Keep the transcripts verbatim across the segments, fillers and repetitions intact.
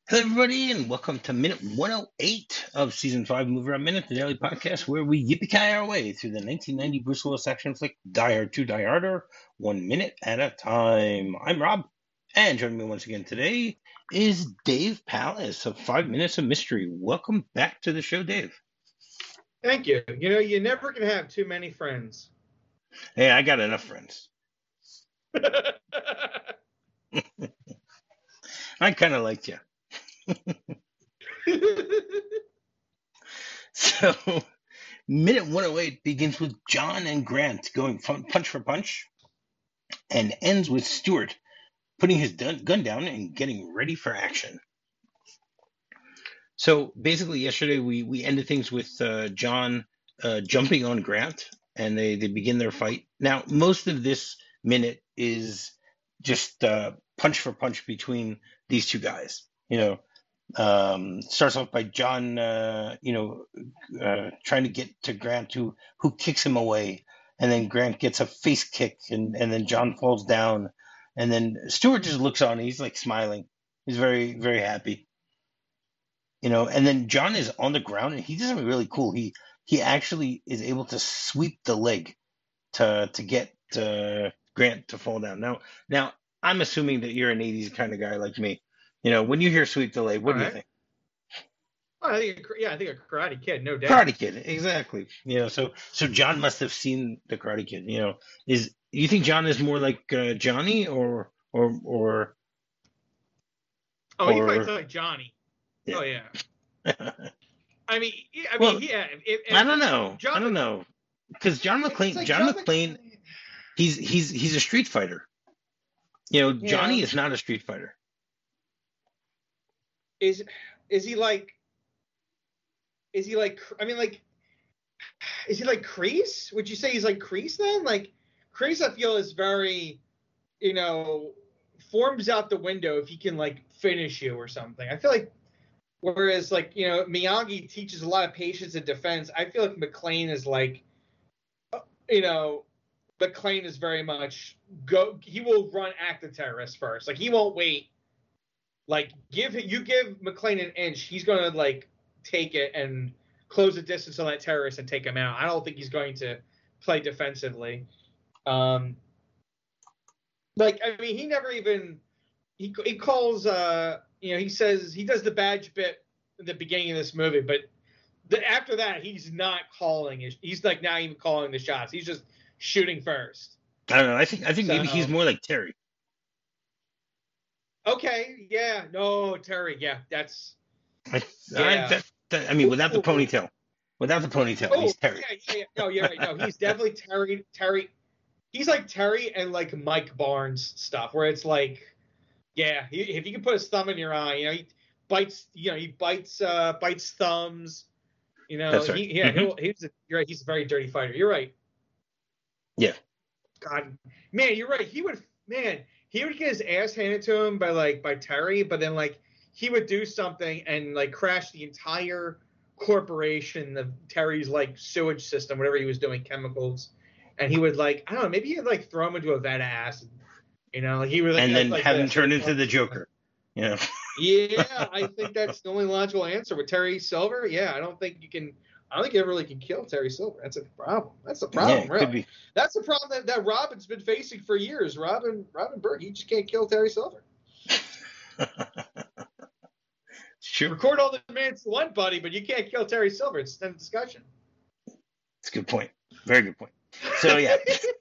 Hello, everybody, and welcome to minute one oh eight of season five, Movie Around Minute, the daily podcast where we yippee-ki our way through the nineteen ninety Bruce Willis action flick Die Hard two Die Harder, one minute at a time. I'm Rob, and joining me once again today is Dave Palace of Five Minutes of Mystery. Welcome back to the show, Dave. Thank you. You know, you never can have too many friends. Hey, I got enough friends. I kind of liked you. So, minute one oh eight begins with John and Grant going punch for punch and ends with Stewart putting his gun down and getting ready for action. So, basically, yesterday we, we ended things with uh, John uh, jumping on Grant, and they, they begin their fight. Now, most of this minute is just uh, punch for punch between these two guys. You know, um, starts off by John, uh, you know, uh, trying to get to Grant, who who kicks him away, and then Grant gets a face kick, and, and then John falls down, and then Stewart just looks on. He's like smiling. He's very very happy, you know. And then John is on the ground, and he does something really cool. He he actually is able to sweep the leg to to get uh, Grant to fall down. Now now I'm assuming that you're an eighties kind of guy like me. You know, when you hear sweep the leg, what All do right. you think? Oh, I think, yeah, I think a Karate Kid, no doubt. Karate Kid, exactly. You know, so so John must have seen the Karate Kid. You know, is you think John is more like uh, Johnny or or or? Oh, or, he fights like Johnny. Yeah. Oh yeah. I mean, I mean, well, yeah. If, if, I don't know. John, I don't know because John McClane, like John, John McClane, he's he's he's a street fighter. You know, yeah. Johnny is not a street fighter. Is is he like? Is he like? I mean, like, is he like Kreese? Would you say he's like Kreese then? Like, Kreese, I feel is very, you know, forms out the window if he can like finish you or something. I feel like, whereas like you know Miyagi teaches a lot of patience and defense. I feel like McClane is like, you know, McClane is very much go. He will run at the terrorist first. Like he won't wait. Like give you give McClane an inch, he's gonna like take it and close the distance on that terrorist and take him out. I don't think he's going to play defensively. Um, like I mean, he never even he he calls. Uh, you know, he says he does the badge bit at the beginning of this movie, but the, after that, he's not calling. His, he's like not even calling the shots. He's just shooting first. I don't know. I think I think so, maybe he's more like Terry. Okay, yeah, no, Terry, yeah, that's. I, yeah. I, that, that, I mean, without the ponytail, without the ponytail, oh, he's Terry. Yeah, yeah, yeah. No, you're right. No, he's definitely Terry. Terry, he's like Terry and like Mike Barnes stuff, where it's like, yeah, he, if you can put his thumb in your eye, you know, he bites, you know, he bites, uh, bites thumbs, you know. That's right. He, yeah, mm-hmm. he's a, you're right. He's a very dirty fighter. You're right. Yeah. God, man, you're right. He would, man. He would get his ass handed to him by like by Terry, but then like he would do something and like crash the entire corporation of Terry's like sewage system, whatever he was doing, chemicals, and he would like I don't know, maybe he'd like throw him into a vat of acid, you know, like he would like, and then like, have like, him turn into the Joker, you know. Yeah, I think that's the only logical answer with Terry Silver. Yeah, I don't think you can. I don't think you ever really can kill Terry Silver. That's a problem. That's a problem, yeah, really. Be. That's the problem that, that Robin's been facing for years. Robin Robin Berg, he just can't kill Terry Silver. Sure. Record all the demands you want, buddy, but you can't kill Terry Silver. It's a discussion. It's a good point. Very good point. So, yeah.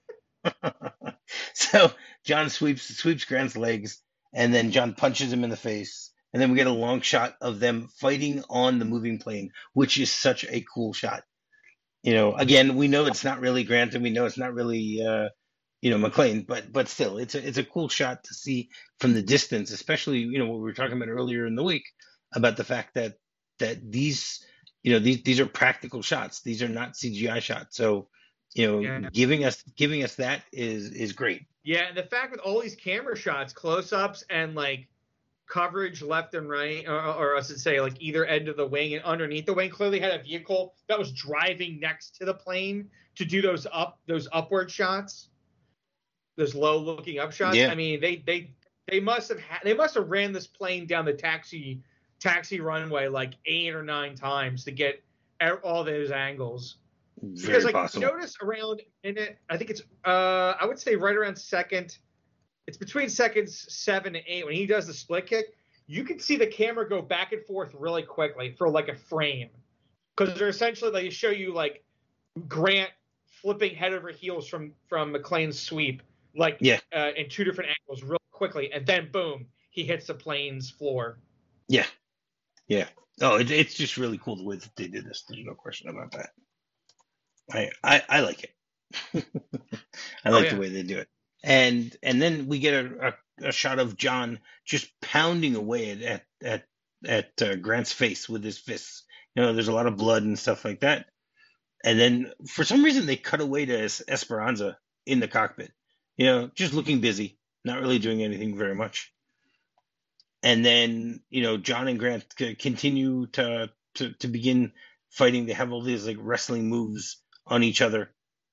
So, John sweeps sweeps Grant's legs, and then John punches him in the face. And then we get a long shot of them fighting on the moving plane, which is such a cool shot. You know, again, we know it's not really Grant, and we know it's not really, uh, you know, McClane, but but still, it's a it's a cool shot to see from the distance, especially you know what we were talking about earlier in the week about the fact that that these you know these these are practical shots, these are not C G I shots. So you know, yeah. giving us giving us that is is great. Yeah, and the fact with all these camera shots, close-ups, and like. Coverage left and right, or, or I should say, like either end of the wing and underneath the wing. Clearly had a vehicle that was driving next to the plane to do those up, those upward shots, those low-looking up shots. Yeah. I mean, they they they must have ha- they must have ran this plane down the taxi taxi runway like eight or nine times to get all those angles. Very because like possible. notice around in it, I think it's uh I would say right around second. It's between seconds seven and eight when he does the split kick. You can see the camera go back and forth really quickly for like a frame, because they're essentially they show you like Grant flipping head over heels from from McClane's sweep, like yeah, uh, in two different angles, real quickly, and then boom, he hits the plane's floor. Yeah, yeah. Oh, it, it's just really cool the way that they did this. There's no question about that. I I, I like it. I like oh, yeah. the way they do it. And and then we get a, a, a shot of John just pounding away at at at, at uh, Grant's face with his fists. You know, there's a lot of blood and stuff like that. And then for some reason they cut away to es- Esperanza in the cockpit. You know, just looking busy, not really doing anything very much. And then you know, John and Grant c- continue to, to to begin fighting. They have all these like wrestling moves on each other.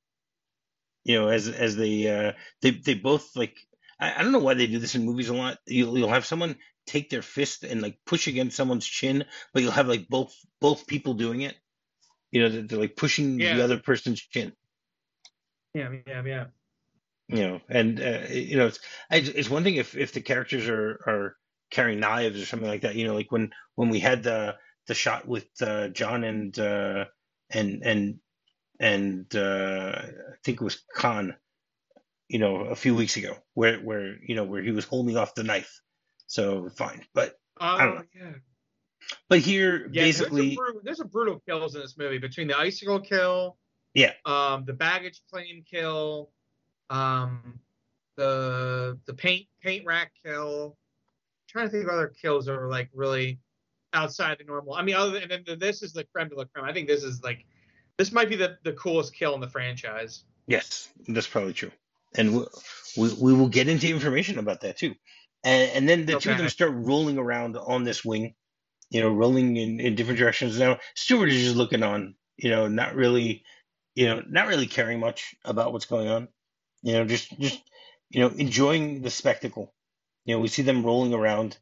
You know, as as they uh, they they both like I, I don't know why they do this in movies a lot. You'll you'll have someone take their fist and like push against someone's chin, but you'll have like both both people doing it. You know, they're, they're like pushing yeah. the other person's chin. Yeah, yeah, yeah. You know, and uh, you know, it's it's one thing if if the characters are are carrying knives or something like that. You know, like when when we had the the shot with uh, John and uh, and and. And uh, I think it was Khan, you know, a few weeks ago, where where you know where he was holding off the knife. So fine, but oh, I don't know. Yeah. But here, yeah, basically, there's a, brutal, there's a brutal kills in this movie between the icicle kill, yeah, um, the baggage claim kill, um, the the paint paint rack kill. I'm trying to think of other kills that were like really outside the normal. I mean, other than and then this is the creme de la creme. I think this is like. This might be the, the coolest kill in the franchise. Yes, that's probably true. And we, we, we will get into information about that too. And, and then the okay. two of them start rolling around on this wing, you know, rolling in, in different directions. Now, Stewart is just looking on, you know, not really, you know, not really caring much about what's going on. You know, just, just, you know, enjoying the spectacle. You know, we see them rolling around.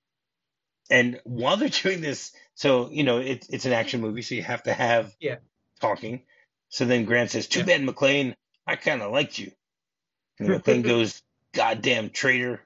And while they're doing this, so, you know, it, it's an action movie, so you have to have yeah. talking. So then Grant says, too yeah. bad, McClane. I kind of liked you. And McClane goes, goddamn traitor.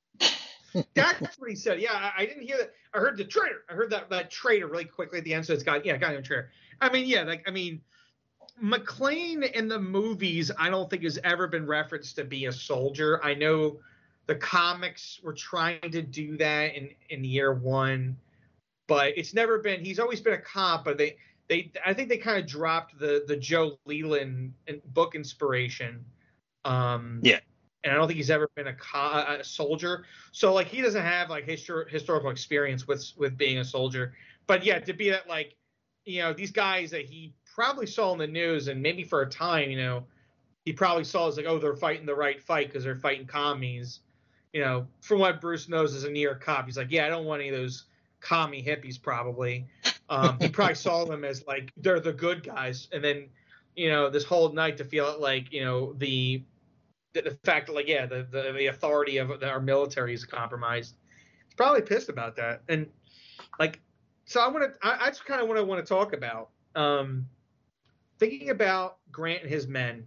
That's what he said. Yeah, I, I didn't hear that. I heard the traitor. I heard that, that traitor really quickly at the end. So it's got, yeah, goddamn traitor. I mean, yeah, like, I mean, McClane in the movies, I don't think has ever been referenced to be a soldier. I know the comics were trying to do that in, in year one, but it's never been, he's always been a cop, but they, They, I think they kind of dropped the the Joe Leland book inspiration. Um, yeah. And I don't think he's ever been a, co- a soldier. So, like, he doesn't have, like, histor- historical experience with with being a soldier. But, yeah, to be that, like, you know, these guys that he probably saw in the news and maybe for a time, you know, he probably saw as, like, oh, they're fighting the right fight because they're fighting commies. You know, from what Bruce knows as a New York cop, he's like, yeah, I don't want any of those commie hippies probably. Um, he probably saw them as like they're the good guys, and then you know this whole night to feel like you know the the, the fact that like yeah the, the the authority of our military is compromised. He's probably pissed about that, and like so I want to I, that's kind of what I want to talk about. Um, thinking about Grant and his men.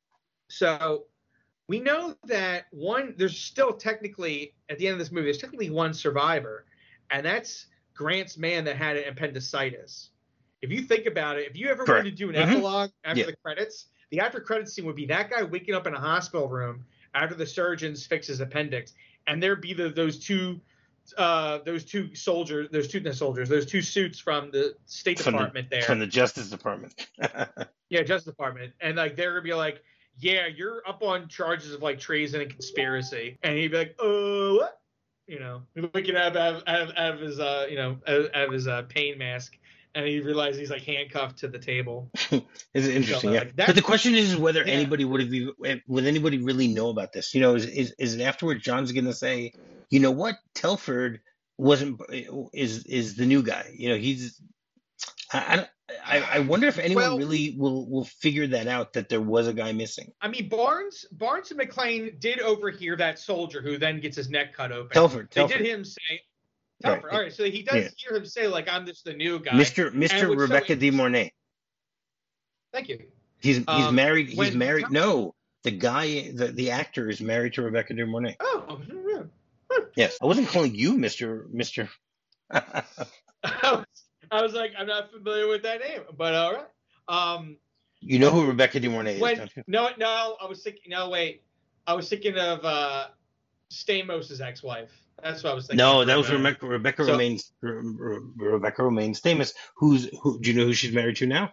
So we know that one there's still technically at the end of this movie there's technically one survivor, and that's Grant's man that had an appendicitis. If you think about it, if you ever Correct. wanted to do an mm-hmm. epilogue after yeah. the credits, the after credits scene would be that guy waking up in a hospital room after the surgeons fix his appendix, and there'd be the, those two, uh, those two soldiers, those two no, soldiers, those two suits from the State from Department the, there, from the Justice Department. yeah, Justice Department, and like they're gonna be like, yeah, you're up on charges of like treason and conspiracy, and he'd be like, oh, what? You know, looking out of, out of, out of his, uh, you know, out, out of his uh, pain mask, and he realizes he's like handcuffed to the table. It's interesting, so, yeah. Like, that, but the question is whether yeah. anybody would have, even, would anybody really know about this? You know, is is, is it afterwards John's going to say, you know what, Telford wasn't is is the new guy. You know, he's. I I, I wonder if anyone well, really will will figure that out, that there was a guy missing. I mean, Barnes Barnes and McClane did overhear that soldier who then gets his neck cut open. Telford. They Telford. did him say, Telford. Right. All right, so he does Yeah. hear him say like, "I'm just the new guy." Mister And Mister what's so Rebecca De interesting- Mornay. Thank you. He's he's Um, married. He's when married. Tel- No, the guy, the the actor is married to Rebecca De Mornay. Oh, yeah. Yes, I wasn't calling you Mister Mister I was, I was like, I'm not familiar with that name, but all right. Um, You know who Rebecca De Mornay is, when don't you? no, no, I was thinking. No, wait, I was thinking of uh, Stamos' ex-wife. That's what I was thinking. No, of that was right now. Rebecca. Rebecca So- remains Re- Re- Rebecca remains famous. Who's who? Do you know who she's married to now?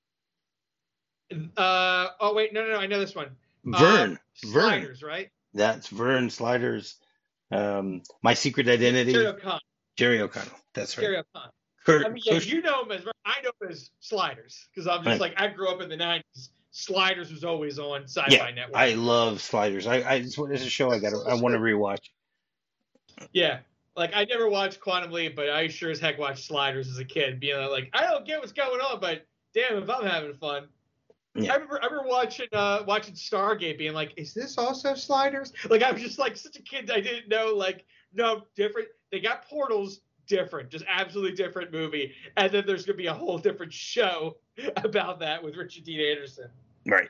Uh, oh wait, no, no, no, I know this one. Vern. Uh, Vern. Sliders, right? That's Vern Sliders. Um, My Secret Identity. Jerry O'Connell. Jerry O'Connell. That's right. Jerry O'Connell. Kurt, I mean, yeah, Kush- you know him as I know him as Sliders because I'm just Right. like I grew up in the nineties. Sliders was always on Sci-Fi yeah, Network. I love Sliders. I, I it's, it's a show I got. I want to rewatch. Yeah. Like, I never watched Quantum Leap, but I sure as heck watched Sliders as a kid, being like, I don't get what's going on, but damn, if I'm having fun. Yeah. I remember I remember watching uh, watching Stargate, being like, is this also Sliders? Like, I was just like such a kid, I didn't know, like, no, different. They got portals, different, just absolutely different movie. And then there's going to be a whole different show about that with Richard Dean Anderson. Right.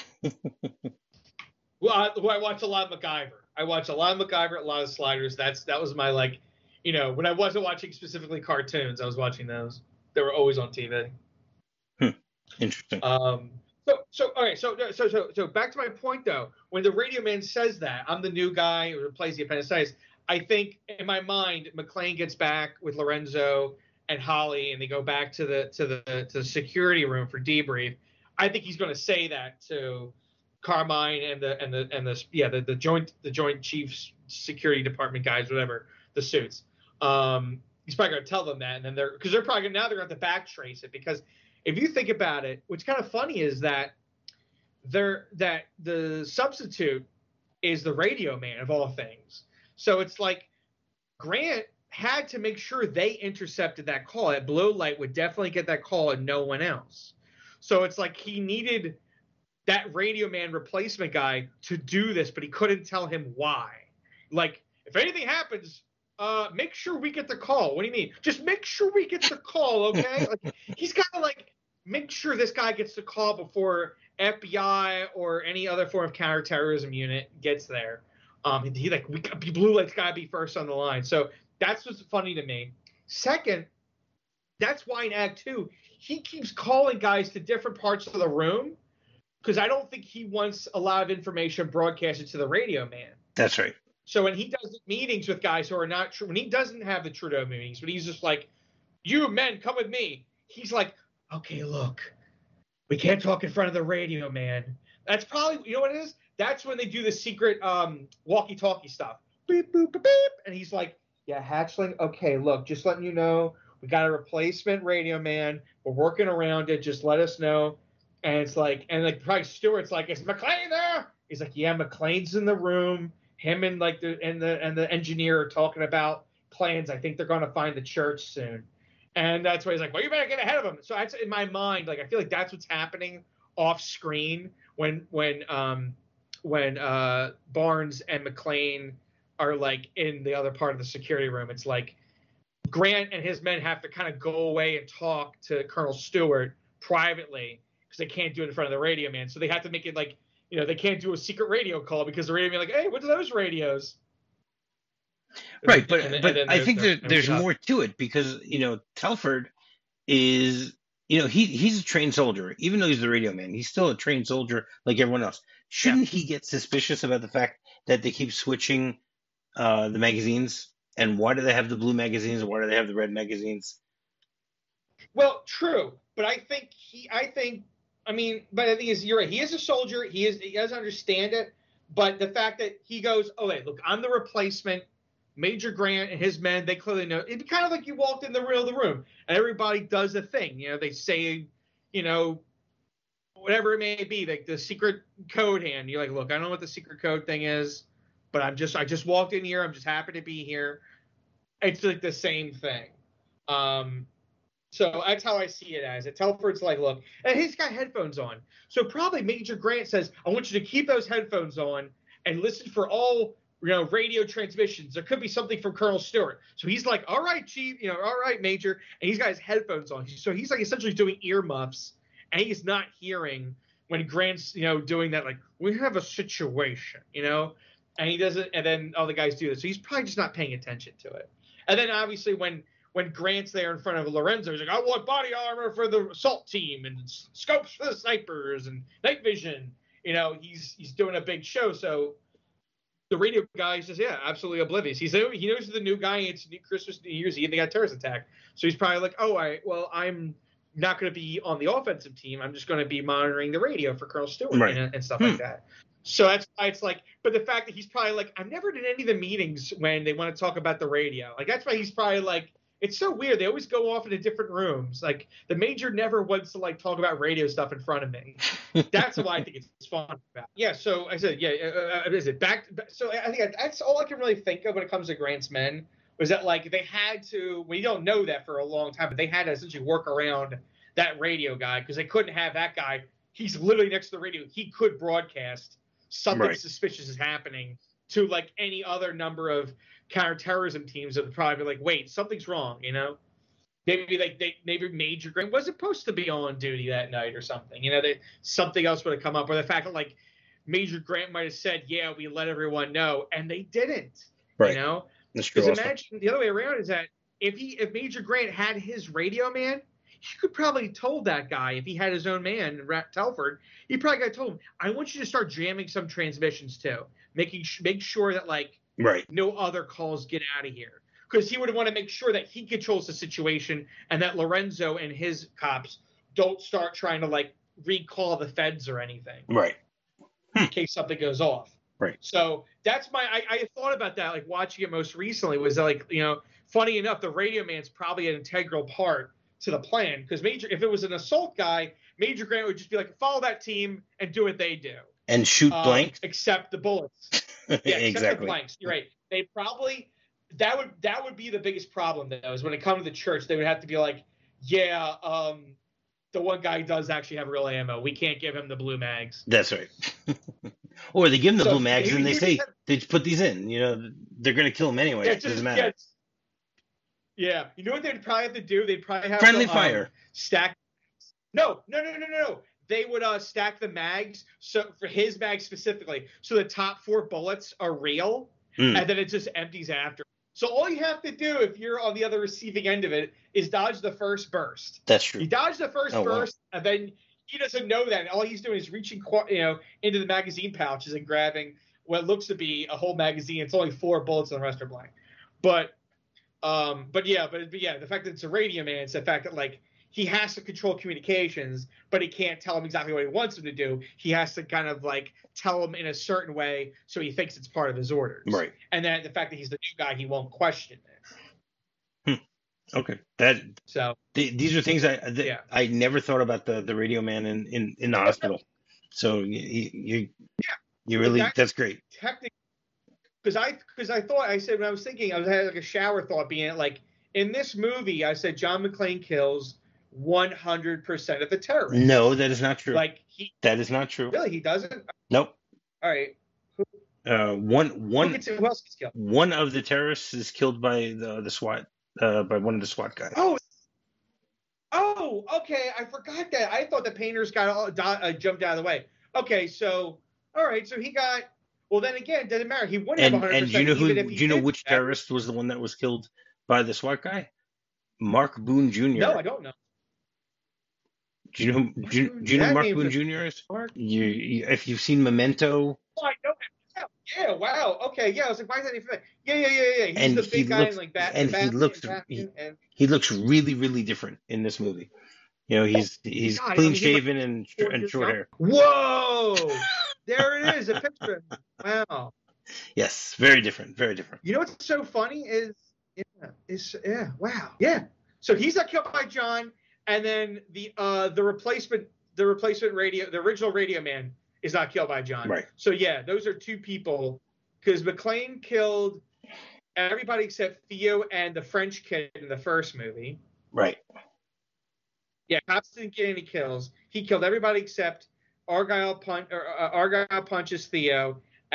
Well, I, well, I watch a lot of MacGyver. I watch a lot of MacGyver, a lot of Sliders. That's that was my like, you know, when I wasn't watching specifically cartoons, I was watching those. They were always on T V. Hmm. Interesting. Um. So so all right. So so so so back to my point though. When the radio man says that I'm the new guy who plays the appendicitis, I think in my mind McClane gets back with Lorenzo and Holly, and they go back to the to the to the security room for debrief. I think he's going to say that to Carmine and the and the and the yeah the, the joint the joint chiefs security department guys, whatever, the suits. Um, he's probably going to tell them that, and then they're because they're probably gonna, now they're going to have to backtrace it, because if you think about it, what's kind of funny is that they're that the substitute is the radio man of all things. So it's like Grant had to make sure they intercepted that call. That Blue Light would definitely get that call and no one else. So it's like he needed that radio man replacement guy to do this, but he couldn't tell him why. Like, if anything happens, uh, make sure we get the call. What do you mean? Just make sure we get the call, okay? Like, he's got to, like, make sure this guy gets the call before F B I or any other form of counterterrorism unit gets there. Um, he, like, we, Blue Light's got to be first on the line. So that's what's funny to me. Second, that's why in Act Two, he keeps calling guys to different parts of the room, because I don't think he wants a lot of information broadcasted to the radio man. That's right. So when he does meetings with guys who are not true, when he doesn't have the Trudeau meetings, but he's just like, you men, come with me. He's like, okay, look, we can't talk in front of the radio man. That's probably, you know what it is? That's when they do the secret um, walkie-talkie stuff. Beep, boop, beep, beep. And he's like, yeah, Hatchling, okay, look, just letting you know, we got a replacement radio man. We're working around it. Just let us know. And it's like, and like probably Stewart's like, is McClane there? He's like, yeah, McClane's in the room. Him and like the and the and the engineer are talking about plans. I think they're going to find the church soon. And that's why he's like, well, you better get ahead of them. So that's in my mind. Like, I feel like that's what's happening off screen when when um when uh Barnes and McClane are like in the other part of the security room. It's like Grant and his men have to kind of go away and talk to Colonel Stewart privately, because they can't do it in front of the radio man. So they have to make it like, you know, they can't do a secret radio call because the radio man like, hey, what's those radios? Right, but And then- but and then I they're- think they're- there, there's they're- more to it, because you know Telford is, you know, he he's a trained soldier. Even though he's the radio man, he's still a trained soldier like everyone else. Shouldn't he get suspicious about the fact that they keep switching uh, the magazines? And why do they have the blue magazines? And why do they have the red magazines? Well, true, but I think he, I think, I mean, but I think is you're right. He is a soldier. He is, he does understand it. But the fact that he goes, oh, wait, look, I'm the replacement. Major Grant and his men, they clearly know. It'd be kind of like you walked in the real the room and everybody does a thing. You know, they say, you know, whatever it may be, like the secret code hand. You're like, look, I don't know what the secret code thing is, but I'm just, I just walked in here. I'm just happy to be here. It's like the same thing. Um, so that's how I see it as. It Telford's like, look, and he's got headphones on. So probably Major Grant says, I want you to keep those headphones on and listen for all you know, radio transmissions. There could be something from Colonel Stewart. So he's like, all right, Chief, you know, all right, Major. And he's got his headphones on. So he's like essentially doing earmuffs, and he's not hearing when Grant's, you know, doing that, like, we have a situation, you know, and he doesn't, and then all the guys do this. So he's probably just not paying attention to it. And then obviously when when Grant's there in front of Lorenzo, he's like, I want body armor for the assault team and scopes for the snipers and night vision. You know, he's he's doing a big show. So the radio guy says, yeah, absolutely oblivious. He's he knows the new guy. It's Christmas, New Year's Eve. They got a terrorist attack. So he's probably like, oh, I well, I'm not going to be on the offensive team. I'm just going to be monitoring the radio for Colonel Stewart right. and, and stuff hmm. like that. So that's why it's like, but the fact that he's probably like, I've never done any of the meetings when they want to talk about the radio. Like, that's why he's probably like, it's so weird. They always go off into different rooms. Like, the Major never wants to, like, talk about radio stuff in front of me. That's why I think it's fun about. Yeah, so I said, yeah, uh, is it back? So I think that's all I can really think of when it comes to Grant's Men, was that, like, they had to, we don't know that for a long time, but they had to essentially work around that radio guy because they couldn't have that guy. He's literally next to the radio. He could broadcast something right. suspicious is happening to, like, any other number of counterterrorism teams that would probably be like, wait, something's wrong, you know? Maybe like they maybe Major Grant was supposed to be on duty that night or something. You know, that something else would have come up, or the fact that like Major Grant might have said, yeah, we let everyone know, and they didn't. Right. You know? Because imagine the other way around is that if he if Major Grant had his radio man, he could probably told that guy, if he had his own man, Telford, he probably could have told him, I want you to start jamming some transmissions too. Making make sure that like right. no other calls get out of here, because he would want to make sure that he controls the situation and that Lorenzo and his cops don't start trying to like recall the feds or anything, right? In case something goes off, right? So that's my. I, I thought about that, like watching it most recently. Was that, like, you know, funny enough, the radio man's probably an integral part to the plan, because Major, if it was an assault guy, Major Grant would just be like, follow that team and do what they do. And shoot um, blanks. Except the bullets. Yeah, except exactly. the blanks. You're right. They probably that would that would be the biggest problem though, is when it comes to the church, they would have to be like, yeah, um, the one guy does actually have real ammo. We can't give him the blue mags. That's right. Or they give him the so, blue mags he, and they say have, they just put these in. You know, they're going to kill him anyway. Yeah, it doesn't matter. Yeah, yeah, you know what they'd probably have to do? They'd probably have friendly to, fire. Um, stack. No, no, no, no, no, no. They would uh, stack the mags, so for his mag specifically, so the top four bullets are real, mm. and then it just empties after. So all you have to do if you're on the other receiving end of it is dodge the first burst. That's true. You dodge the first oh, burst, wow. and then he doesn't know that. All he's doing is reaching, you know, into the magazine pouches and grabbing what looks to be a whole magazine. It's only four bullets, and the rest are blank. But, um, but yeah, but, but yeah, the fact that it's a radio man, it's the fact that like. He has to control communications, but he can't tell him exactly what he wants him to do. He has to kind of like tell him in a certain way so he thinks it's part of his orders. Right. And then the fact that he's the new guy, he won't question it. Hmm. Okay. That so th- these are things I th- yeah. I never thought about the, the radio man in, in, in the hospital. So you you yeah. you really that, that's great. Technically, because I because I thought I said when I was thinking I was had like a shower thought being like in this movie I said John McClane kills one hundred percent of the terrorists. No, that is not true. Like he, that is not true. Really, he doesn't. Nope. All right. Who, uh, one one. Who, gets, who else gets killed? One of the terrorists is killed by the the SWAT. Uh, by one of the SWAT guys. Oh. Oh, okay. I forgot that. I thought the painters got all uh, jumped out of the way. Okay, so all right, so he got. Well, then again, it doesn't matter. He wouldn't and, have one hundred percent. And do you know who? Do you know which that. terrorist was the one that was killed by the SWAT guy? Mark Boone Junior No, I don't know. Do you know? Who, do you, do you know Mark Boone Junior is? Mark? You, you, if you've seen Memento. Oh, I know him. Yeah, yeah, wow. Okay, yeah. I was like, why is that even? Yeah, yeah, yeah, yeah. He's and the big he guy looks, in like Bat- and Batman, he looks, Batman, he, and... he looks really, really different in this movie. You know, he's he's God, clean I mean, shaven like and and short hair. Whoa! There it is, a picture. Wow. Yes, very different, very different. You know what's so funny is, yeah, is yeah, wow, yeah. So he's not killed by John, and then the uh the replacement the replacement radio the original radio man is not killed by John. Right. So yeah, those are two people, because McClane killed everybody except Theo and the French kid in the first movie. Right. Yeah, cops didn't get any kills. He killed everybody except Argyle punch or uh, Argyle punches Theo, and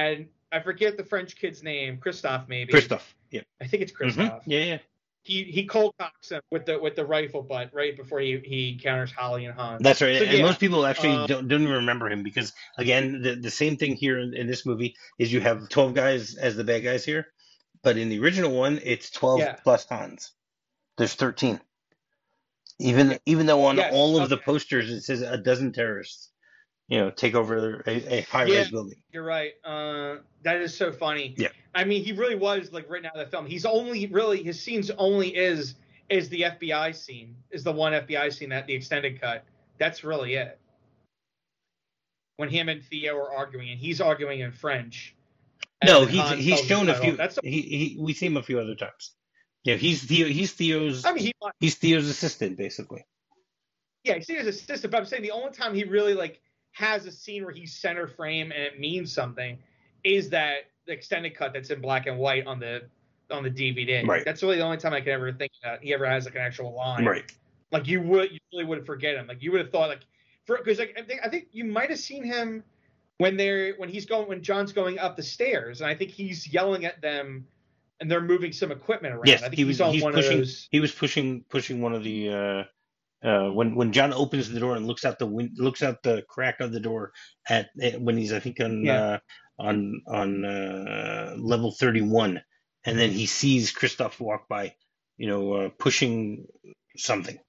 I forget the French kid's name, Christophe maybe. Christophe. Yeah. I think it's Christophe. Mm-hmm. Yeah, yeah. He he cold cocks him with the with the rifle butt right before he, he encounters Holly and Hans. That's right. So, and yeah, most people actually uh, don't don't even remember him because again, the the same thing here in, in this movie is you have twelve guys as the bad guys here, but in the original one it's twelve Yeah. plus Hans. There's thirteen. Even even though on Yes, all of okay. the posters it says a dozen terrorists, you know, take over a, a high-rise Yeah. building. You're right. Uh, that is so funny. Yeah. I mean, he really was like written out of the film. He's only really his scenes only is is the F B I scene, is the one F B I scene that the extended cut. That's really it. When him and Theo are arguing, and he's arguing in French. and No, then he's Hans he's tells him shown to a cut few. off. That's. He, he we see him a few other times. Yeah, he's Theo. He's Theo's. I mean, he. He's Theo's assistant, basically. Yeah, he's his assistant, but I'm saying the only time he really like has a scene where he's center frame and it means something is that the extended cut that's in black and white on the on the D V D. Right. That's really the only time I can ever think that he ever has like an actual line. Right. Like you would, you really would forget him. Like you would have thought, like, for because like I think I think you might have seen him when they're when he's going when John's going up the stairs, and I think he's yelling at them, and they're moving some equipment around. Yes, I think he was. he's on He's one pushing. of those. He was pushing pushing one of the. Uh, uh, when when John opens the door and looks out the win- looks out the crack of the door at when he's I think on Yeah. uh, on on uh, level thirty-one, and then he sees Christoph walk by, you know, uh, pushing something.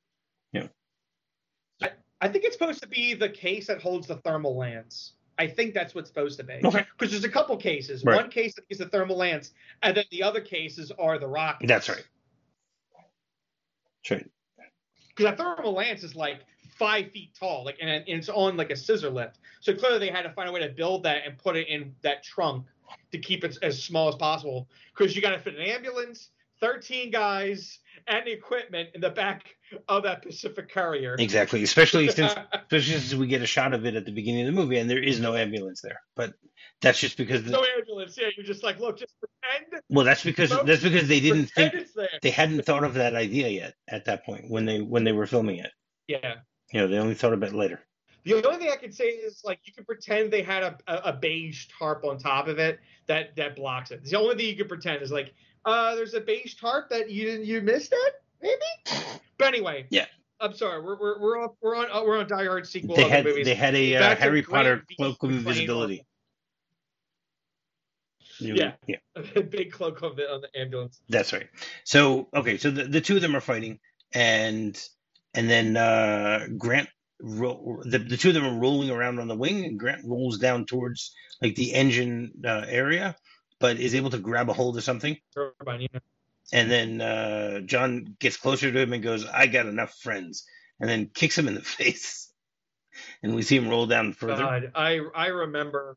I think it's supposed to be the case that holds the thermal lance. I think that's what's supposed to be. Okay. Because there's a couple cases. Right. One case is the thermal lance, and then the other cases are the rockets. That's right. That's right. Because that thermal lance is like five feet tall, like, and it's on like a scissor lift. So clearly they had to find a way to build that and put it in that trunk to keep it as small as possible. Because you got to fit an ambulance, thirteen guys, and the equipment in the back of that Pacific Courier. Exactly. Especially since especially since we get a shot of it at the beginning of the movie, and there is no ambulance there. But that's just because the, No ambulance. Yeah, you're just like, look, just pretend. well, that's because No, that's because they didn't pretend think it's there. they hadn't thought of that idea yet at that point when they when they were filming it. Yeah. You know, they only thought about it later. The only thing I can say is like you can pretend they had a, a, a beige tarp on top of it that that blocks it. The only thing you can pretend is like, uh, there's a beige tarp that you you missed it, maybe. But anyway, Yeah. I'm sorry. We're we're we're on we're on, we're on Die Hard sequel. They other had movies. they had a uh, Back to Harry Grant Potter V cloak of McClane. invisibility. You- Yeah. yeah, Big cloak on the on the ambulance. that's right. So okay, so the, the two of them are fighting, and and then uh, Grant ro- the the two of them are rolling around on the wing, and Grant rolls down towards like the engine uh, area, but is able to grab a hold of something. Turbine, yeah. And then uh, John gets closer to him and goes, "I got enough friends," and then kicks him in the face, and we see him roll down further. God, I I remember.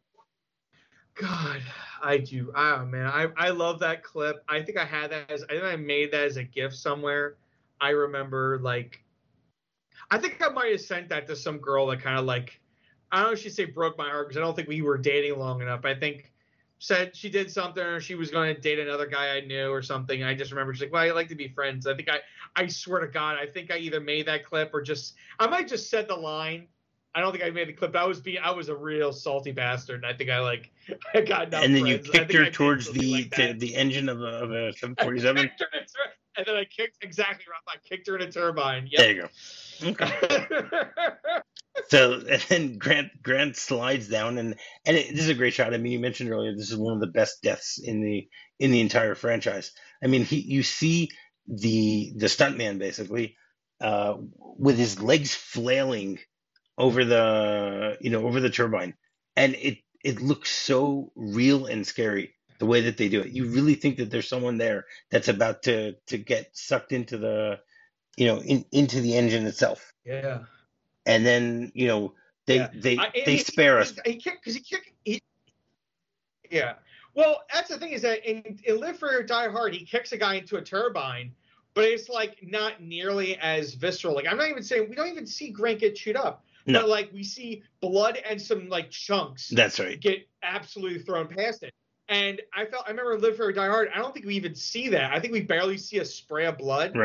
God, I do. Oh man, I I love that clip. I think I had that as I think I made that as a gift somewhere. I remember like, I think I might have sent that to some girl that kind of like, I don't know if she'd say broke my heart because I don't think we were dating long enough. I think said she did something or she was going to date another guy I knew or something. I just remember she's like, well, I like to be friends. I think I, I swear to God, I think I either made that clip or just, I might just said the line. I don't think I made the clip. I was being, I was a real salty bastard. And I think I like, I got enough And then you friends. I kicked think I her did towards something the like the, that. the engine of a, of a seven I forty-seven. kicked her in a tur- and then I kicked, exactly, Ralph. I kicked her in a turbine. Yep. There you go. Okay. So and then Grant Grant slides down, and and it, this is a great shot. I mean, you mentioned earlier this is one of the best deaths in the in the entire franchise. I mean, he you see the the stuntman basically uh, with his legs flailing over the you know over the turbine, and it it looks so real and scary the way that they do it. You really think that there's someone there that's about to to get sucked into the you know in, into the engine itself. Yeah. And then you know they Yeah. they I- and they he- spare us. He, he kicked because he kicked. He, yeah. Well, that's the thing is that in, in Live Free or Die Hard, he kicks a guy into a turbine, but it's like not nearly as visceral. Like I'm not even saying we don't even see Grant get chewed up, No. but like we see blood and some like chunks That's right. get absolutely thrown past it. And I felt I remember Live Free or Die Hard. I don't think we even see that. I think we barely see a spray of blood. Right.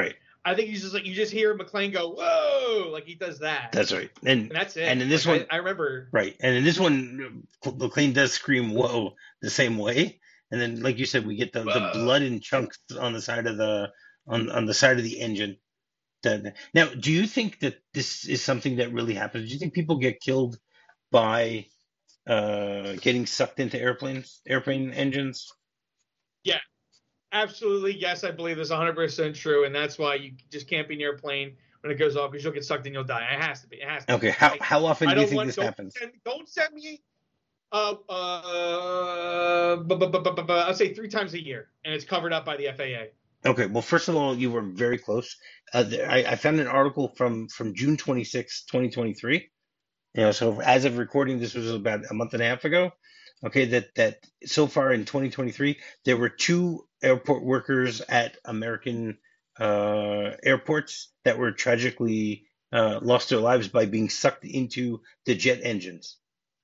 I think you just like you just hear McClane go, "Whoa!" like he does that. That's right, and, and that's it. And in this like, one, I, I remember right, and in this one, McClane does scream "Whoa" the same way, and then, like you said, we get the, the blood in chunks on the side of the on on the side of the engine. Now, do you think that this is something that really happens? Do you think people get killed by uh, getting sucked into airplanes, airplane engines? Yeah, absolutely. Yes, I believe this one hundred percent true, and that's why you just can't be near a plane when it goes off because you'll get sucked and you'll die. It has to be. It has to Okay. be. How Like, how often I do you don't think want, this don't happens? Send, don't send me. Uh, uh, bu- bu- bu- bu- bu- bu- I'll say three times a year, and it's covered up by the F A A. Okay. Well, first of all, you were very close. Uh, there, I, I found an article from from June twenty-sixth, twenty twenty-three. You know, so as of recording, this was about a month and a half ago. Okay, that that so far in twenty twenty-three, there were two airport workers at American uh, airports that were tragically uh, lost their lives by being sucked into the jet engines.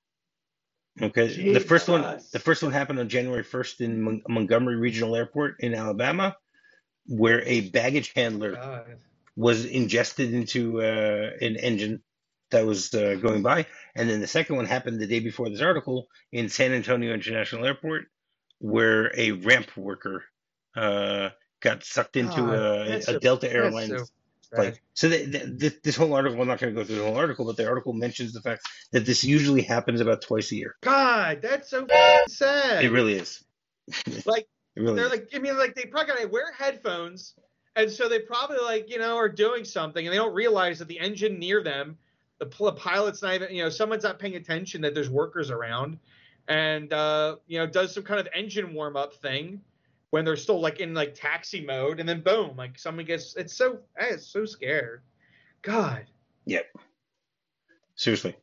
Okay, Jesus. the first one, the first one happened on January first in Mon- Montgomery Regional Airport in Alabama, where a baggage handler God. was ingested into uh, an engine that was uh, going by. And then the second one happened the day before this article in San Antonio International Airport, where a ramp worker uh, got sucked into God, a, a so, Delta Airlines so flight. So the, the, this whole article, I'm not going to go through the whole article, but the article mentions the fact that this usually happens about twice a year. God, that's so sad. It really is. Like, it really they're is. like, I mean, like they probably gotta wear headphones, and so they probably like, you know, are doing something, and they don't realize that the engine near them, the, the pilot's not even, you know, someone's not paying attention that there's workers around, and uh, you know, does some kind of engine warm up thing when they're still like in like taxi mode, and then boom, like someone gets. It's so, it's so scared. God. Yep. Seriously.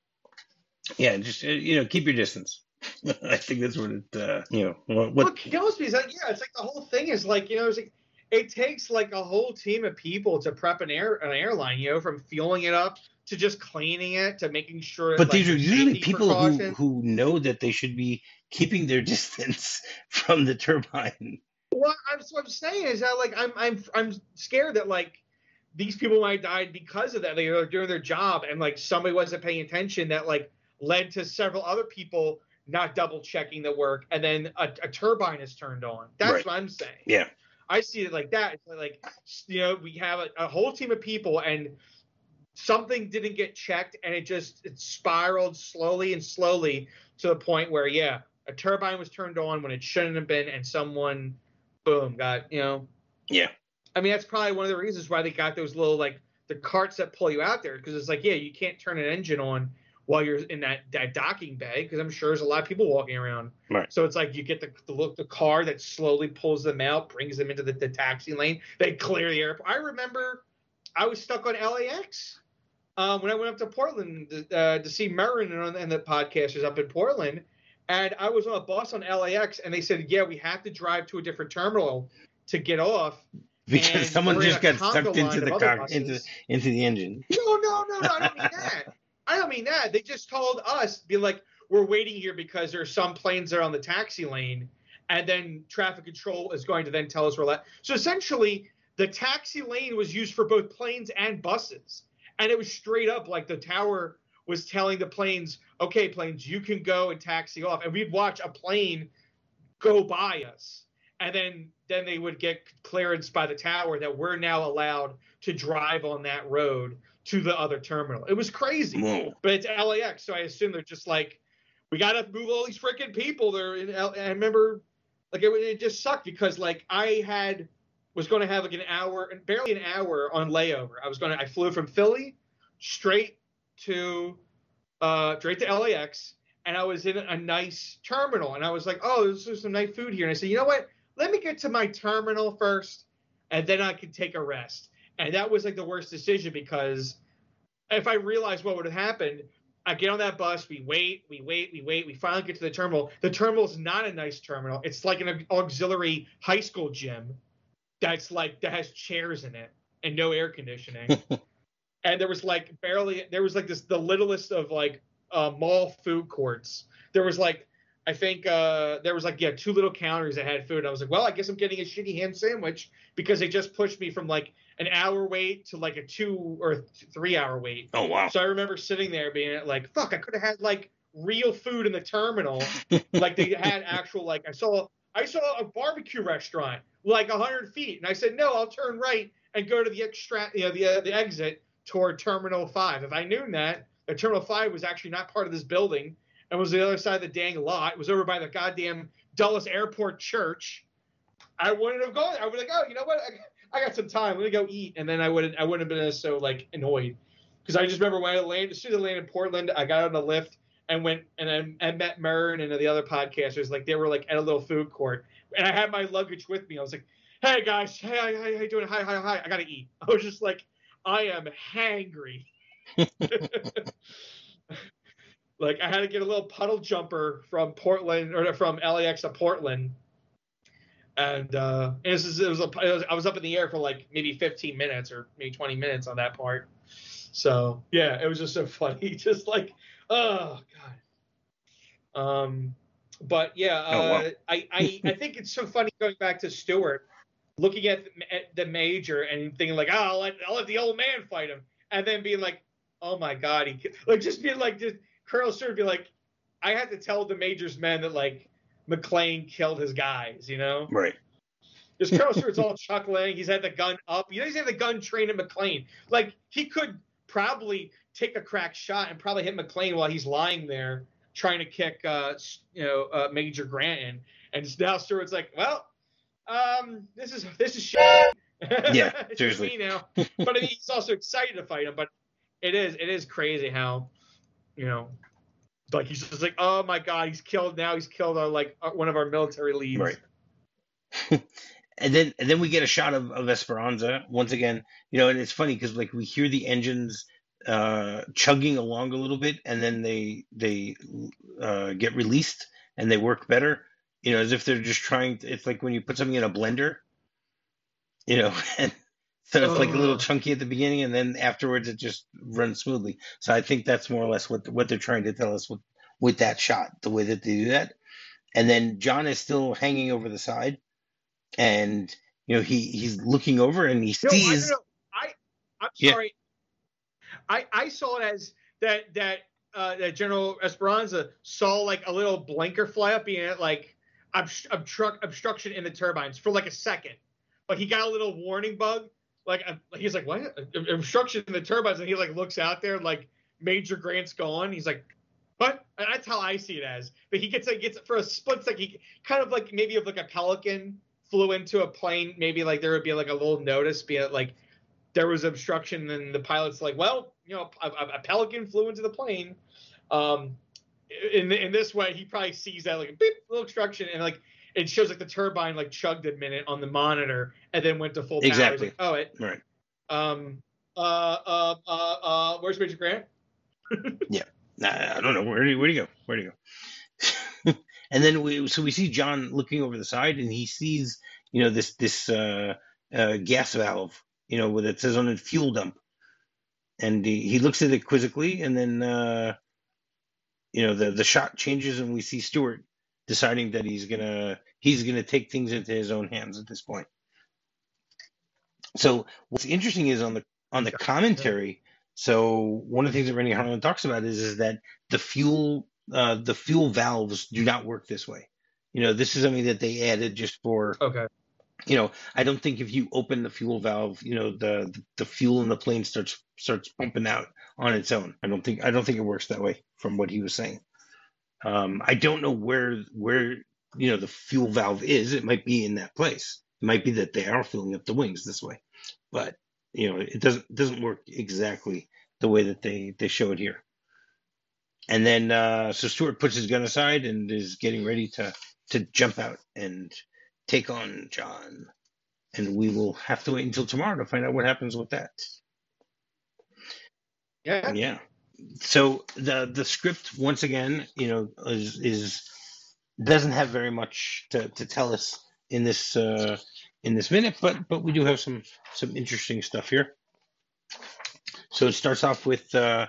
Yeah, just uh, you know, keep your distance. I think that's what it, uh, you know, what, what what kills me is like, yeah, it's like the whole thing is like, you know, it's like it takes like a whole team of people to prep an air an airline, you know, from fueling it up to just cleaning it to making sure. But like, these are usually people who, precautions. who know that they should be keeping their distance from the turbine. Well, I'm, what I'm saying is that like I'm I'm I'm scared that like these people might die because of that. They are doing their job and like somebody wasn't paying attention that like led to several other people not double checking the work, and then a, a turbine is turned on. That's Right. what I'm saying. Yeah. I see it like that. It's like, you know, we have a, a whole team of people and something didn't get checked and it just it spiraled slowly and slowly to the point where, yeah, a turbine was turned on when it shouldn't have been, and someone, boom, got, you know. Yeah. I mean, that's probably one of the reasons why they got those little, like, the carts that pull you out there, because it's like, yeah, you can't turn an engine on while you're in that, that docking bay, because I'm sure there's a lot of people walking around. Right. So it's like you get the the, look, the car that slowly pulls them out, brings them into the, the taxi lane. They clear the airport. I remember I was stuck on L A X um, when I went up to Portland to, uh, to see Merrin and, and the podcasters up in Portland. And I was on a bus on L A X, and they said, yeah, we have to drive to a different terminal to get off. Because and someone just got sucked into the car, buses. into into the engine. No, no, no, no, I don't mean that. I don't mean that. They just told us, be like, we're waiting here because there's some planes that are on the taxi lane, and then traffic control is going to then tell us we're left. So essentially, the taxi lane was used for both planes and buses, and it was straight up like the tower was telling the planes, okay, planes, you can go and taxi off, and we'd watch a plane go by us, and then then they would get clearance by the tower that we're now allowed to drive on that road to the other terminal. It was crazy. Whoa. But it's L A X, so I assume they're just like, we got to move all these freaking people. They're in L- I remember, like, it, it just sucked because, like, I had, was going to have, like, an hour, barely an hour on layover. I was going to, I flew from Philly straight to, uh, straight to L A X, and I was in a nice terminal, and I was like, oh, there's, there's some nice food here. And I said, you know what? Let me get to my terminal first, and then I could take a rest. And that was like the worst decision, because if I realized what would have happened, I get on that bus, we wait, we wait, we wait, we finally get to the terminal. The terminal is not a nice terminal. It's like an auxiliary high school gym that's like, that has chairs in it and no air conditioning. And there was like barely, there was like this, the littlest of like uh, mall food courts. There was like I think uh, there was like yeah two little counters that had food. And I was like, well, I guess I'm getting a shitty ham sandwich because they just pushed me from like an hour wait to like a two or th- three hour wait. Oh wow. So I remember sitting there being like, fuck, I could have had like real food in the terminal. Like they had actual like I saw I saw a barbecue restaurant like a hundred feet, and I said no, I'll turn right and go to the extra you know the uh, the exit toward Terminal Five. If I knew that, that Terminal Five was actually not part of this building. And was the other side of the dang lot. It was over by the goddamn Dulles Airport Church. I wouldn't have gone. I would have like, oh, you know what? I, I got some time. Let me go eat. And then I wouldn't. I wouldn't have been so like annoyed because I just remember when I landed, as soon as I landed in Portland, I got on the lift and went and I, I met Mern and the other podcasters. Like they were like at a little food court, and I had my luggage with me. I was like, hey guys, hey, how, how you doing? Hi, hi, hi. I gotta eat. I was just like, I am hangry. Like I had to get a little puddle jumper from Portland or from L A X to Portland, and uh, it was, it was, a, it was I was up in the air for like maybe fifteen minutes or maybe twenty minutes on that part. So yeah, it was just so funny, just like oh god. Um, but yeah, uh, oh, wow. I, I I think it's so funny going back to Stewart, looking at the, at the Major and thinking like, oh, I'll let I'll let the old man fight him, and then being like, oh my god, he like just being like just. Colonel Stewart would be like, I had to tell the Major's men that like McClane killed his guys, you know? Right. Because Colonel Stewart's all chuckling. He's had the gun up. You know, he's had the gun trained at McClane. Like he could probably take a crack shot and probably hit McClane while he's lying there trying to kick, uh, you know, uh, Major Grant in. And now Stewart's like, well, um, this is this is shit. Yeah, it's seriously. me now. But I mean, he's also excited to fight him. But it is it is crazy how. You know, like he's just like, oh my god, he's killed now. He's killed our like one of our military leads. Right. and then and then we get a shot of, of Esperanza once again. You know, and it's funny because like we hear the engines uh, chugging along a little bit, and then they they uh, get released and they work better. You know, as if they're just trying. To, it's like when you put something in a blender. You know, and so it's like a little chunky at the beginning, and then afterwards it just runs smoothly. So I think that's more or less what what they're trying to tell us with, with that shot, the way that they do that. And then John is still hanging over the side, and you know he, he's looking over and he no, sees. I, no, I I'm sorry. Yeah. I I saw it as that that uh, that General Esperanza saw like a little blinker fly up in it, like obst- obstruct obstruction in the turbines for like a second. Like he got a little warning bug. Like he's like, what? Obstruction in the turbines, and he like looks out there, like Major Grant's gone. He's like, what? And that's how I see it as. But he gets like gets for a split second, he kind of like maybe if like a pelican flew into a plane, maybe like there would be like a little notice, be it like there was obstruction, and the pilot's like, well, you know, a, a pelican flew into the plane. Um, in in this way, he probably sees that like a beep, little obstruction, and like. It shows like the turbine like chugged a minute on the monitor and then went to full power. Exactly. Like, oh, it. Right. Um. Uh. Uh. Uh. uh where's Major Grant? Yeah. Nah, I don't know. Where do you, where do you go? Where do you go? And then we so we see John looking over the side, and he sees you know this this uh, uh, gas valve you know that says on it fuel dump, and he, he looks at it quizzically, and then uh, you know the the shot changes, and we see Stewart deciding that he's gonna he's gonna take things into his own hands at this point. So what's interesting is on the on the commentary. So one of the things that Renny Harlin talks about is is that the fuel uh, the fuel valves do not work this way. You know, this is something that they added just for. Okay. You know, I don't think if you open the fuel valve, you know, the the fuel in the plane starts starts pumping out on its own. I don't think I don't think it works that way from what he was saying. Um, I don't know where where you know the fuel valve is. It might be in that place. It might be that they are filling up the wings this way, but you know it doesn't doesn't work exactly the way that they they show it here. And then uh, so Stewart puts his gun aside and is getting ready to to jump out and take on John, and we will have to wait until tomorrow to find out what happens with that. Yeah. Yeah. So the the script once again, you know, is, is doesn't have very much to, to tell us in this uh, in this minute, but but we do have some some interesting stuff here. So it starts off with uh,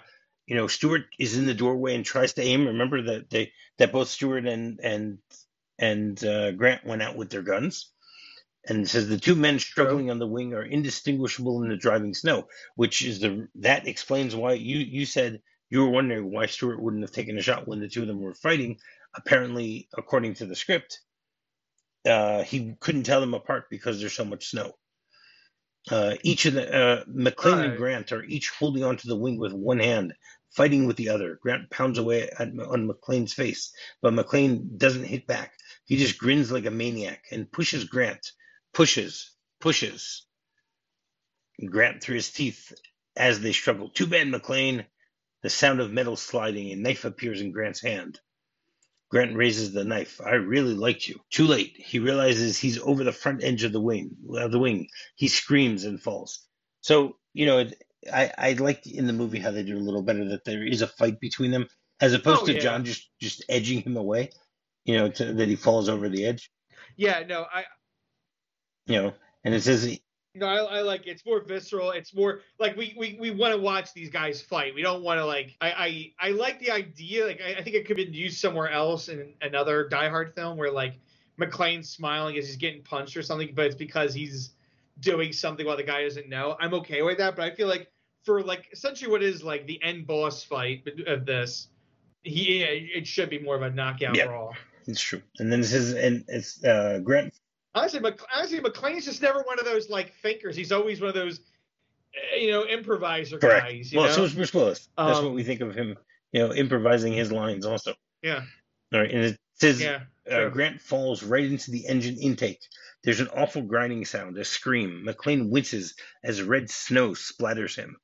you know, Stewart is in the doorway and tries to aim. Remember that they that both Stewart and and and uh, Grant went out with their guns. And it says the two men True. struggling on the wing are indistinguishable in the driving snow, which is the that explains why you you said you were wondering why Stewart wouldn't have taken a shot when the two of them were fighting. Apparently, according to the script, uh, he couldn't tell them apart because there's so much snow. Uh, each of the uh, McClane and Right. Grant are each holding onto the wing with one hand, fighting with the other. Grant pounds away at, on McClane's face, but McClane doesn't hit back. He just grins like a maniac and pushes Grant, pushes, pushes Grant through his teeth as they struggle. Too bad, McClane. The sound of metal sliding, a knife appears in Grant's hand. Grant raises the knife. I really liked you. Too late. He realizes he's over the front edge of the wing. Of the wing. He screams and falls. So, you know, it, I, I like in the movie how they do a little better that there is a fight between them, as opposed Oh, to yeah. John just, just edging him away, you know, to, that he falls over the edge, Yeah, no, I you know, and it says, no, I, I like it. It's more visceral. It's more like we we, we want to watch these guys fight. We don't want to like. I, I I like the idea. Like I, I think it could have been used somewhere else in another Die Hard film where like McClane's smiling as he's getting punched or something, but it's because he's doing something while the guy doesn't know. I'm okay with that, but I feel like for like essentially what is like the end boss fight of this, he it should be more of a knockout yeah, brawl. It's true. And then it says, and it's uh, Grant. Honestly, Mc, honestly, McClane's just never one of those like thinkers. He's always one of those, you know, improviser Correct. guys. You Well, know? so is Bruce Willis. That's um, what we think of him, you know, improvising his lines also. Yeah. All right, and it says Yeah. uh, Grant falls right into the engine intake. There's an awful grinding sound, a scream. McClane winces as red snow splatters him.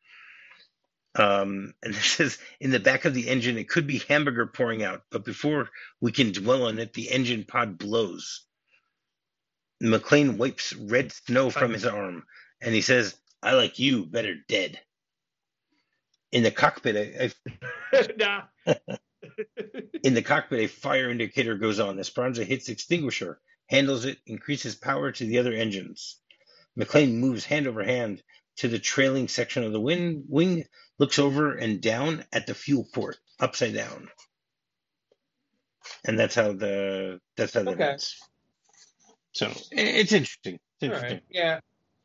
Um, and it says, in the back of the engine, it could be hamburger pouring out, but before we can dwell on it, the engine pod blows. McClane wipes red snow from his arm, and he says, I like you better dead. In the cockpit, I, I... nah. in the cockpit, a fire indicator goes on. Esperanza hits extinguisher, handles it, increases power to the other engines. McClane moves hand over hand to the trailing section of the wing, wing looks over and down at the fuel port, upside down. And that's how the that's how that Okay. ends. So it's interesting. It's interesting. All right. Yeah.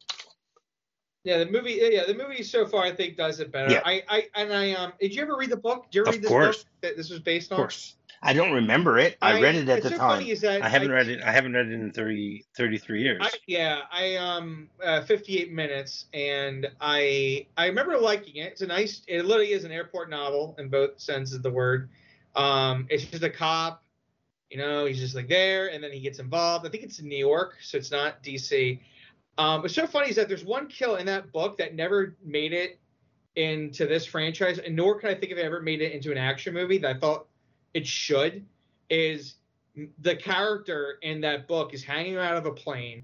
Yeah, the movie. Yeah, the movie so far I think does it better. Yeah. I, I, and I. Um, did you ever read the book? Did you ever Of read this course. book that this was based Of on? course. I don't remember it. I, I- read it at it's the so time. funny is that I haven't I- read it. I haven't read it in thirty, thirty-three years. I, yeah, I um uh, fifty-eight minutes, and I I remember liking it. It's a nice. It literally is an airport novel in both senses of the word. Um, it's just a cop, you know, he's just like there, and then he gets involved. I think it's in New York, so it's not D C. Um, what's so funny is that there's one kill in that book that never made it into this franchise, and nor can I think if it ever made it into an action movie that I thought it should. Is the character in that book is hanging out of a plane,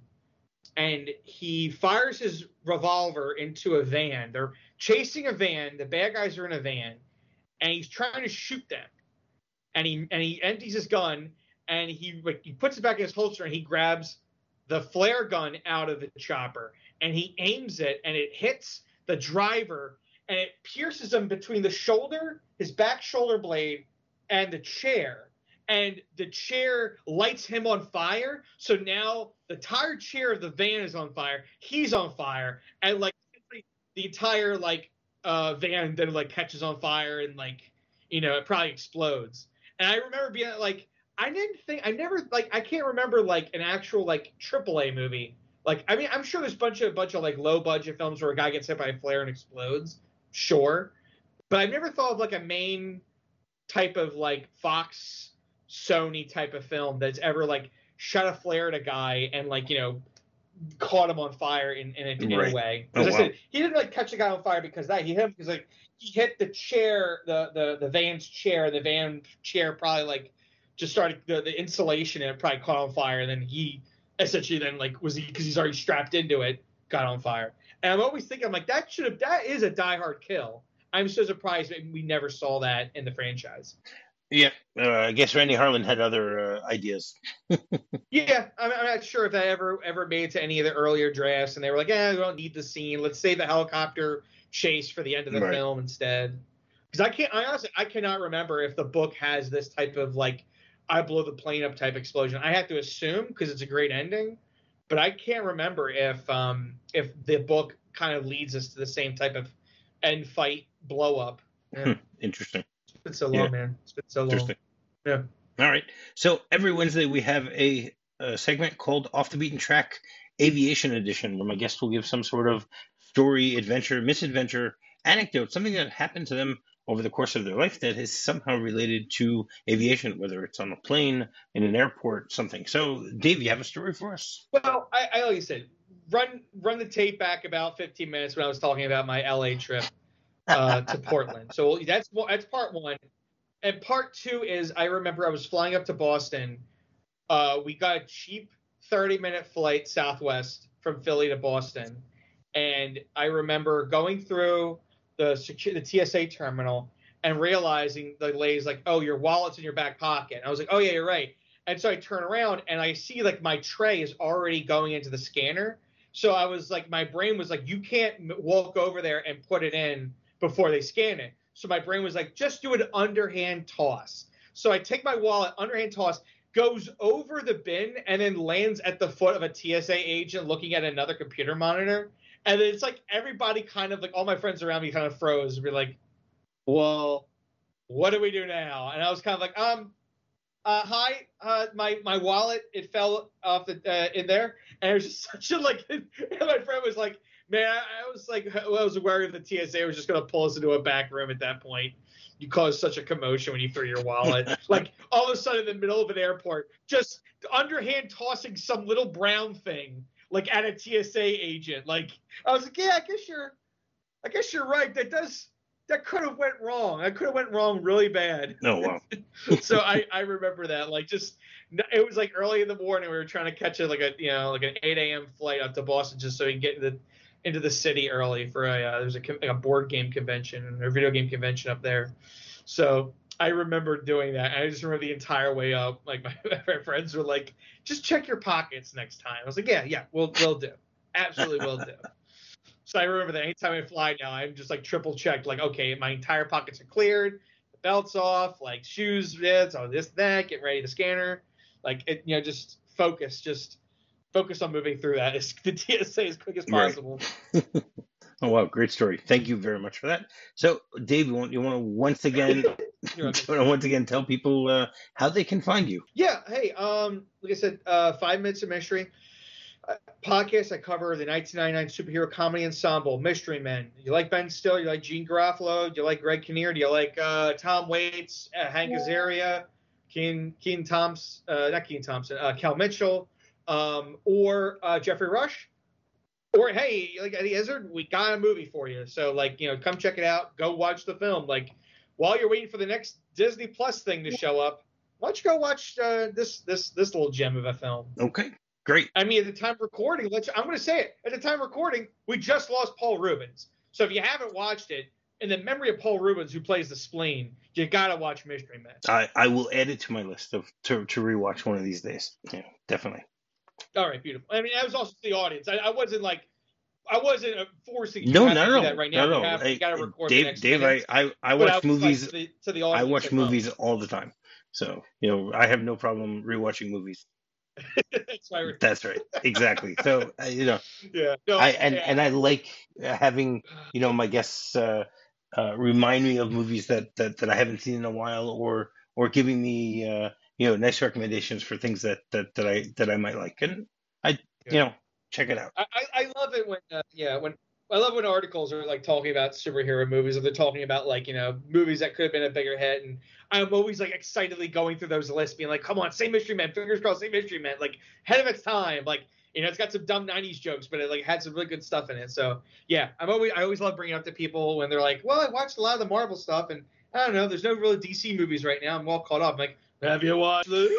and he fires his revolver into a van. They're chasing a van. The bad guys are in a van, and he's trying to shoot them. And he and he empties his gun, and he like he puts it back in his holster, and he grabs the flare gun out of the chopper, and he aims it, and it hits the driver, and it pierces him between the shoulder, his back shoulder blade, and the chair. And the chair lights him on fire. So now the entire chair of the van is on fire. He's on fire, and like the entire like uh, van then like catches on fire, and like you know it probably explodes. And I remember being like, I didn't think I never like I can't remember like an actual like triple A movie. Like I mean I'm sure there's a bunch of bunch of like low budget films where a guy gets hit by a flare and explodes. Sure, but I've never thought of like a main type of like Fox Sony type of film that's ever like shot a flare at a guy and like you know caught him on fire in in a, in Right. a way. Oh, Because I wow. said he didn't like catch a guy on fire because of that he hit him because like he hit the chair the the the van's chair the van chair probably like just started the, the insulation and it probably caught on fire and then he essentially then like was he because he's already strapped into it got on fire. And I'm always thinking I'm like that should have that is a Die Hard kill. I'm so surprised that we never saw that in the franchise. Yeah, uh, I guess Randy Harlan had other uh, ideas. Yeah, I'm, I'm not sure if that ever ever made it to any of the earlier drafts, and they were like, "Yeah, we don't need the scene. Let's save the helicopter chase for the end of the Right. film instead." Because I can't, I honestly, I cannot remember if the book has this type of like, I blow the plane up type explosion. I have to assume because it's a great ending, but I can't remember if um if the book kind of leads us to the same type of end fight blow up. Yeah. Interesting. It's been so long, Yeah. man. It's been so long. Interesting. Yeah. All right. So every Wednesday we have a, a segment called Off the Beaten Track Aviation Edition, where my guest will give some sort of story, adventure, misadventure, anecdote, something that happened to them over the course of their life that is somehow related to aviation, whether it's on a plane, in an airport, something. So, Dave, you have a story for us? Well, I, I like you said, run run the tape back about fifteen minutes when I was talking about my L A trip uh, to Portland. So that's that's part one. And part two is I remember I was flying up to Boston. Uh, we got a cheap thirty-minute flight Southwest from Philly to Boston. And I remember going through the secu- the T S A terminal and realizing the lady's like, oh, your wallet's in your back pocket. And I was like, oh, yeah, you're right. And so I turn around and I see like my tray is already going into the scanner. So I was like, my brain was like, you can't walk over there and put it in before they scan it. So my brain was like, just do an underhand toss. So I take my wallet, underhand toss, goes over the bin, and then lands at the foot of a T S A agent looking at another computer monitor. And then it's like everybody kind of like, all my friends around me kind of froze and be like, well, what do we do now? And I was kind of like, um, uh, hi, uh, my, my wallet, it fell off the, uh, in there. And it was just such a like, and my friend was like, man, I, I was like, I was worried the T S A was just going to pull us into a back room at that point. You caused such a commotion when you threw your wallet. Like all of a sudden in the middle of an airport, just underhand tossing some little brown thing, like at a T S A agent. Like I was like, yeah, I guess you're, I guess you're right. That does, that could have went wrong. I could have went wrong really bad. Oh, wow. So I, I remember that. Like just, it was like early in the morning. We were trying to catch a, like a, you know, like an eight a.m. flight up to Boston just so we can get into the, into the city early for a, uh, there's a, like a board game convention or video game convention up there. So I remember doing that. I just remember the entire way up, like my, my friends were like, just check your pockets next time. I was like, yeah, yeah, we'll, we'll do. Absolutely will do. So I remember that anytime I fly now, I'm just like triple checked, like, okay, my entire pockets are cleared, the belt's off, like shoes, yeah, so this, that, get ready to scanner. Like, it, you know, just focus, just focus on moving through that as the T S A as quick as possible. Right. Oh, wow. Great story. Thank you very much for that. So, Dave, you want, you want to once again, you want to once again tell people uh, how they can find you? Yeah. Hey, um, like I said, uh, Five Minutes of Mystery uh, podcast. I cover the nineteen ninety-nine superhero comedy ensemble, Mystery Men. You like Ben Stiller? You like Gene Garofalo? Do you like Greg Kinnear? Do you like uh, Tom Waits, uh, Hank Azaria, Keen, Keen Thompson, uh, not Keen Thompson, uh, Kel Mitchell, um, or uh, Jeffrey Rush? Or, hey, like Eddie Izzard, we got a movie for you. So, like, you know, come check it out. Go watch the film. Like, while you're waiting for the next Disney Plus thing to show up, why don't you go watch uh, this this this little gem of a film? Okay, great. I mean, at the time of recording, let's, I'm going to say it. At the time of recording, we just lost Paul Rubens. So if you haven't watched it, in the memory of Paul Rubens, who plays the spleen, you got to watch Mystery Men. I, I will add it to my list of to, to rewatch one of these days. Yeah, definitely. All right, beautiful. I mean, I was also the audience. I, I wasn't like, I wasn't forcing you no, to no, do no, that right now. no, no. You, have, you got to record Dave, the next Dave, minutes. I, I, I But watch I was movies. like to the, to the I audience watch as well. movies all the time. So, you know, I have no problem rewatching movies. That's, why That's right. Exactly. So, uh, you know, yeah. No, I and, yeah. and I like having, you know, my guests uh, uh, remind me of movies that, that, that I haven't seen in a while, or or giving me, uh, you know, nice recommendations for things that, that, that I that I might like. And I, Yeah. you know, check it out. I, I love it when, uh, yeah, when I love when articles are like talking about superhero movies, or they're talking about like, you know, movies that could have been a bigger hit. And I'm always like excitedly going through those lists, being like, come on, say Mystery Men, fingers crossed, say Mystery Men, like ahead of its time. Like, you know, it's got some dumb nineties jokes, but it like had some really good stuff in it. So yeah, I'm always, I always love bringing up to people when they're like, well, I watched a lot of the Marvel stuff, and I don't know, there's no real D C movies right now. I'm all caught up. I'm like, have you watched this?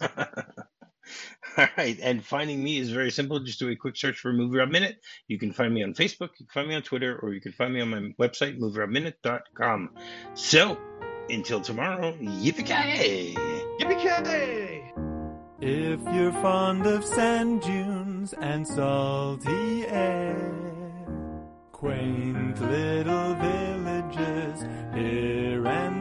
All right, and finding me is very simple. Just do a quick search for Movie Rob Minute. You can find me on Facebook, you can find me on Twitter, or you can find me on my website, movie rob minute dot com. So, until tomorrow, yippee-ki-yay! Yippee-ki-yay! If you're fond of sand dunes and salty air, quaint little villages branches here and